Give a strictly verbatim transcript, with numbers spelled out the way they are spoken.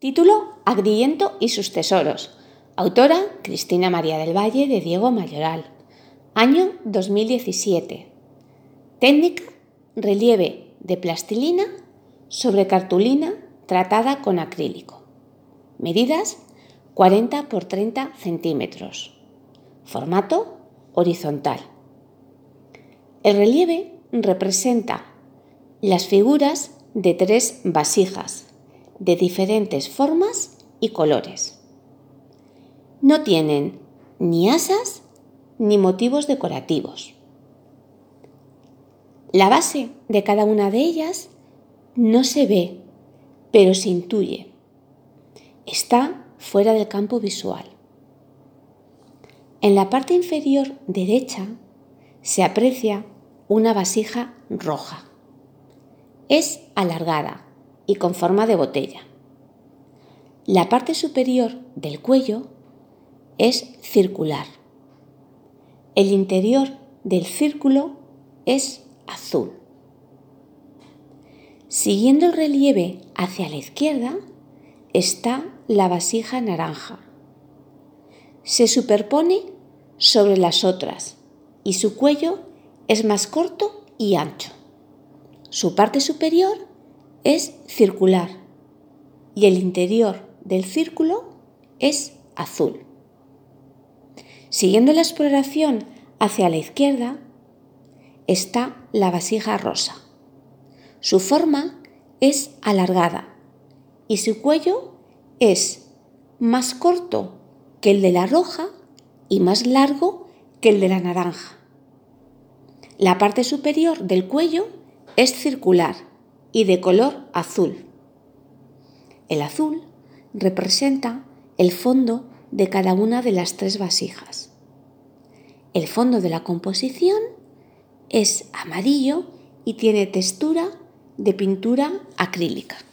Título: Agrigento y sus tesoros. Autora: Cristina María del Valle de Diego Mayoral. Año dos mil diecisiete. Técnica: relieve de plastilina sobre cartulina tratada con acrílico. Medidas: cuarenta por treinta centímetros. Formato: horizontal. El relieve representa las figuras de tres vasijas de diferentes formas y colores. No tienen ni asas ni motivos decorativos. La base de cada una de ellas no se ve, pero se intuye. Está fuera del campo visual. En la parte inferior derecha se aprecia una vasija roja. Es alargada y con forma de botella. La parte superior del cuello es circular. El interior del círculo es azul. Siguiendo el relieve hacia la izquierda está la vasija naranja. Se superpone sobre las otras y su cuello es más corto y ancho. Su parte superior es circular y el interior del círculo es azul. Siguiendo la exploración hacia la izquierda está la vasija rosa. Su forma es alargada y su cuello es más corto que el de la roja y más largo que el de la naranja. La parte superior del cuello es circular y de color azul. El azul representa el fondo de cada una de las tres vasijas. El fondo de la composición es amarillo y tiene textura de pintura acrílica.